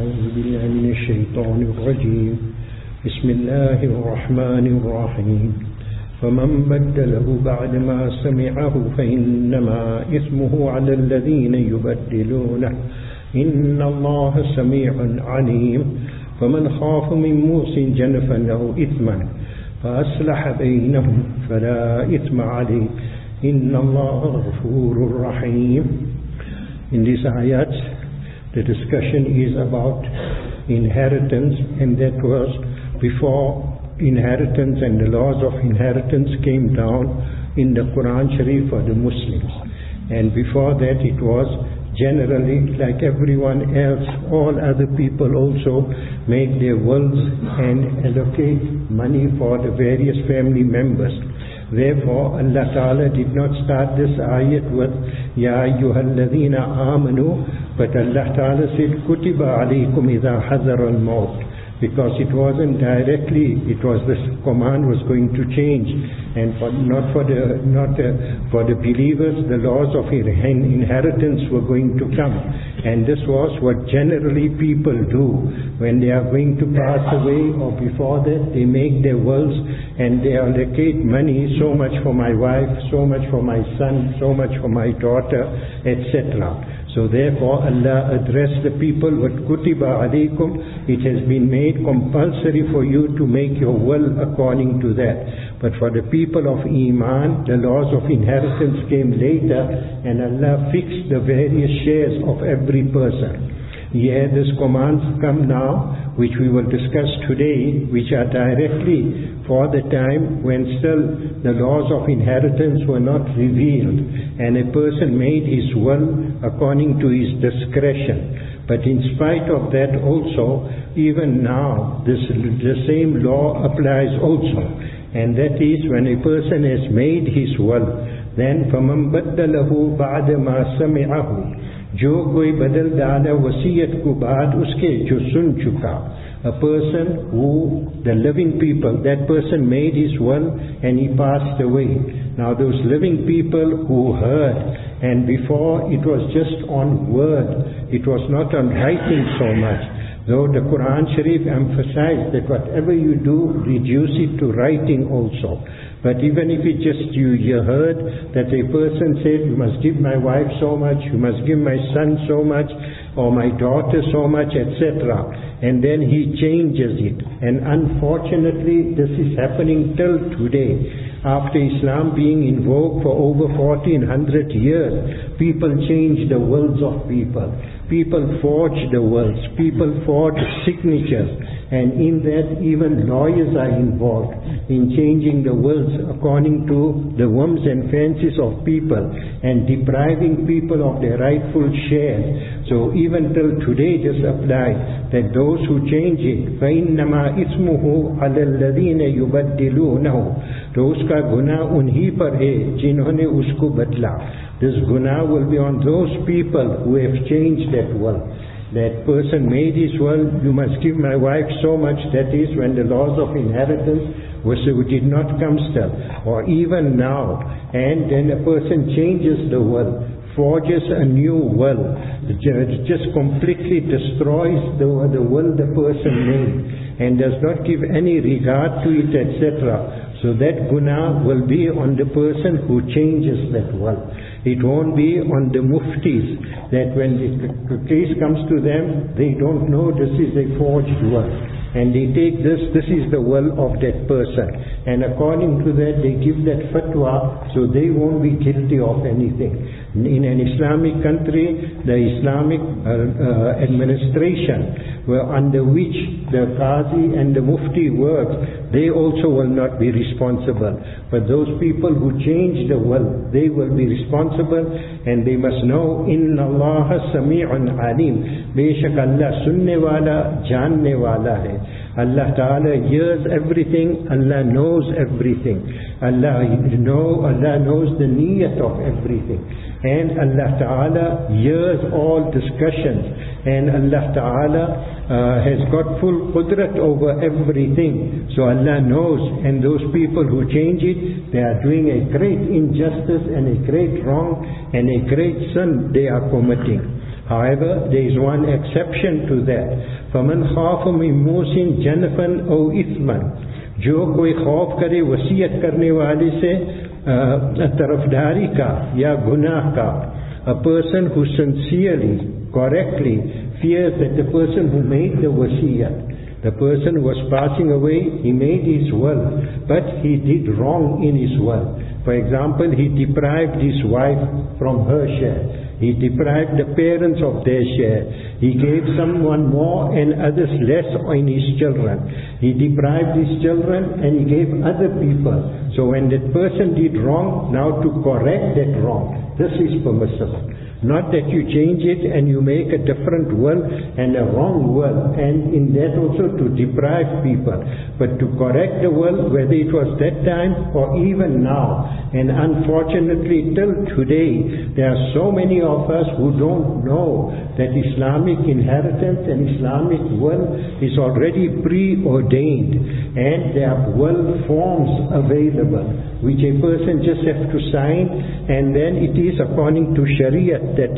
أعوذ بالله من الشيطان الرجيم بسم الله الرحمن الرحيم فمن بدله بعد ما سمعه فإنما إثمه على الذين يبدلونه إن الله سميع عليم فمن خاف من موص جنفا أو إثما فأصلح بينهم فلا إثم عليه إن الله غفور رحيم. In these ayats, the discussion is about inheritance, and that was before inheritance and the laws of inheritance came down in the Quran Sharif for the Muslims. And before that it was generally like everyone else, all other people also make their wills and allocate money for the various family members. Therefore Allah Ta'ala did not start this ayat with Ya ayyuhalladhina amanu, but Allah Ta'ala said Kutiba alaykum idha hadara al-maut, because it wasn't directly, it was this command was going to change, and not for the believers the laws of inheritance were going to come. And this was what generally people do when they are going to pass away, or before that they make their wills and they allocate money, so much for my wife, so much for my son, so much for my daughter, etc. So therefore Allah addressed the people with Kutiba alaykum, it has been made compulsory for you to make your will according to that. But for the people of Iman, the laws of inheritance came later, and Allah fixed the various shares of every person. Here these commands come now, which we will discuss today, which are directly for the time when still the laws of inheritance were not revealed, and a person made his will according to his discretion. But in spite of that also, even now, the same law applies also, and that is when a person has made his will, then فَمَنْ بَدَّلَهُ بَعْدَ مَا سَمِعَهُ, जो कोई बदल डाला वसीयत को बाद उसके जो सुन चुका. A person who, the living people, that person made his will and he passed away. Now those living people who heard, and before it was just on word, it was not on writing so much. Though the Quran Sharif emphasized that whatever you do, reduce it to writing also. But even if it just you heard that a person said, you must give my wife so much, you must give my son so much, or my daughter so much, etc. And then he changes it. And unfortunately, this is happening till today. After Islam being in vogue for over 1400 years, people change the wills of people. People forge the wills. People forge signatures. And in that, even lawyers are involved in changing the wills according to the whims and fancies of people, and depriving people of their rightful shares. So even till today this applies, that those who change it, فَإِنَّمَا إِثْمُهُ عَلَى الَّذِينَ يُبَدِّلُونَهُ, those का गुनाह उन्हीं पर है जिन्होंने उसको बदला. This गुनाह will be on those people who have changed that will. That person made his will, you must give my wife so much, that is when the laws of inheritance did not come still, or even now, and then a person changes the will, forges a new will, just completely destroys the will the person made, and does not give any regard to it, etc. So that guna will be on the person who changes that will. It won't be on the muftis, that when the case comes to them, they don't know this is a forged will, and they take this is the will of that person, and according to that they give that fatwa, so they won't be guilty of anything. In an Islamic country, the Islamic administration under which the Qazi and the Mufti work, they also will not be responsible. But those people who change the will, they will be responsible, and they must know, Inna Allah Sami'un Alim, Beshak Allah sunne wala, janne wala hai. Allah Ta'ala hears everything, Allah knows everything. Allah knows the niyat of everything. And Allah Ta'ala hears all discussions, and Allah Ta'ala has got full qudrat over everything. So Allah knows, and those people who change it, they are doing a great injustice and a great wrong and a great sin they are committing. However, there is one exception to that. فَمَنْ خَافَ مِنْ مُوسٍ جَنَفًا أَوْ إِثْمًا, जो कोई खौफ करे वसीयत करने वाले से तरफदारी का या गुनाह का. A person who sincerely, correctly fears that the person who made the wasiyat, the person was passing away, he made his will, but he did wrong in his will. For example, he deprived his wife from her share. He deprived the parents of their share. He gave someone more and others less in his children. He deprived his children and he gave other people. So when that person did wrong, now to correct that wrong, this is permissible. Not that you change it and you make a different will and a wrong will, and in that also to deprive people, but to correct the will, whether it was that time or even now. And unfortunately till today there are so many of us who don't know that Islamic inheritance and Islamic will is already preordained, and there are will forms available which a person just has to sign, and then it is according to Sharia that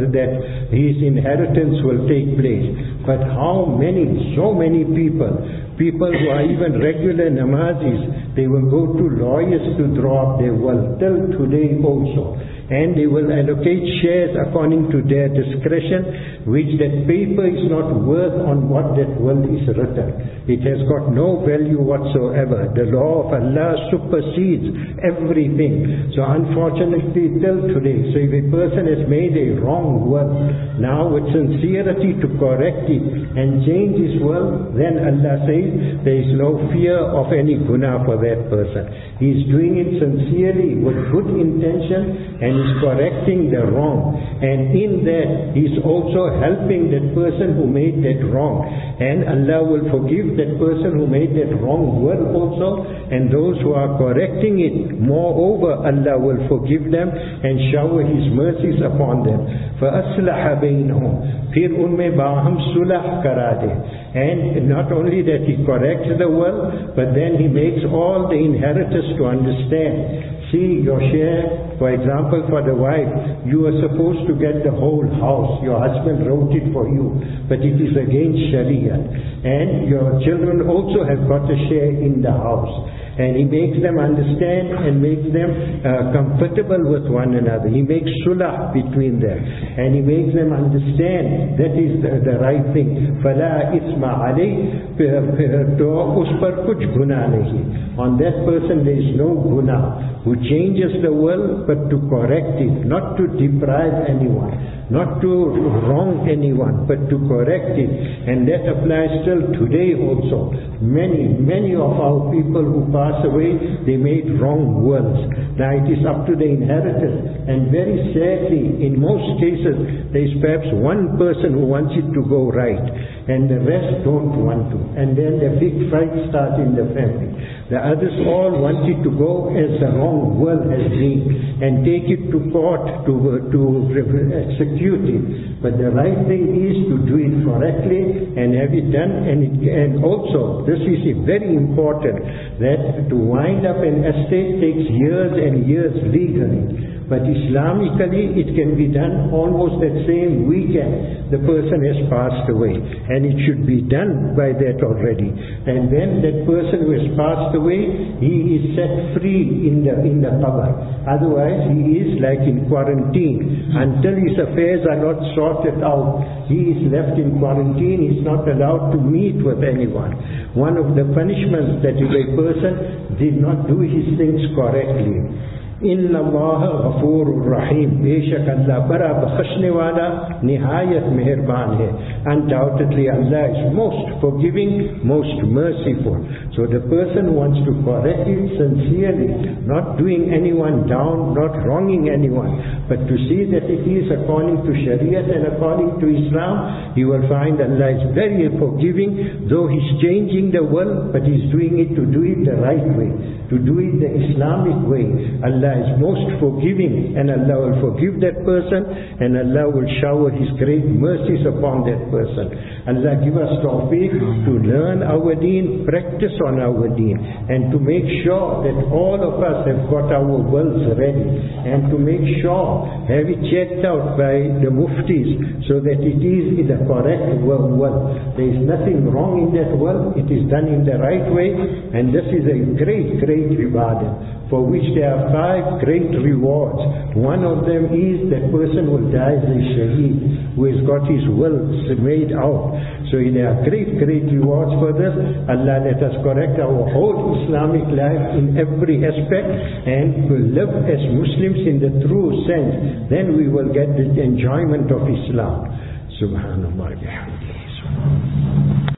his inheritance will take place. But how many, so many people who are even regular namazis, they will go to lawyers to draw up their will, till today also. And they will allocate shares according to their discretion, which that paper is not worth on what that will is written. It has got no value whatsoever. The law of Allah supersedes everything. So unfortunately till today, so if a person has made a wrong will, now with sincerity to correct it and change his will, then Allah says there is no fear of any guna for that person. He is doing it sincerely with good intention, and is correcting the wrong, and in that he is also helping that person who made that wrong, and Allah will forgive that person who made that wrong will also, and those who are correcting it, moreover Allah will forgive them and shower His mercies upon them. فَأَصْلَحَ بَيْنَهُمْ, फिर उनमें बाहम सुलह करा दे. And not only that he corrects the will, but then he makes all the inheritors to understand. See, your share, for example, for the wife, you are supposed to get the whole house. Your husband wrote it for you, but it is against Sharia. And your children also have got a share in the house. And he makes them understand and makes them comfortable with one another. He makes sulah between them, and he makes them understand that is the right thing. فَلَا إِثْمَ عَلَيْهِ, to us par kuch guna nahi. On that person there is no guna, who changes the will but to correct it, not to deprive anyone, not to wrong anyone, but to correct it. And that applies still today also. Many of our people who pass away, they made wrong wills. Now it is up to the inheritors, and very sadly in most cases there is perhaps one person who wants it to go right and the rest don't want to, and then the big fight starts in the family. The others all want it to go as the wrong will has been, and take it to court to execute it. But the right thing is to do it correctly and have it done. And also, this is very important, that to wind up an estate takes years and years legally. But Islamically, it can be done almost that same weekend the person has passed away, and it should be done by that already. And then that person who has passed away, he is set free in the qabr. Otherwise, he is like in quarantine until his affairs are not sorted out. He is left in quarantine. He is not allowed to meet with anyone. One of the punishments that if a person did not do his things correctly. Inna Allah Ghafurur Rahim, बेशक अल्लाह बड़ा बख्शने वाला निहायत मेहरबान है. Undoubtedly Allah is most forgiving, most merciful. So the person who wants to correct it sincerely, not doing anyone down, not wronging anyone, but to see that it is according to Shariat and according to Islam, he will find Allah is very forgiving, though he's changing the will, but he's doing it to do it the right way, to do it the Islamic way. Allah Allah is most forgiving, and Allah will forgive that person, and Allah will shower His great mercies upon that person. Allah give us tawfiq to learn our deen, practice on our deen, and to make sure that all of us have got our wills ready, and to make sure, have it checked out by the muftis, so that it is in the correct will. There is nothing wrong in that will, it is done in the right way, and this is a great, great ibadah, for which there are 5 great rewards. One of them is that person will die as a shaheed, who has got his will made out. So there are great, great rewards for this. Allah let us correct our whole Islamic life in every aspect, and will live as Muslims in the true sense. Then we will get the enjoyment of Islam. Subhanallah.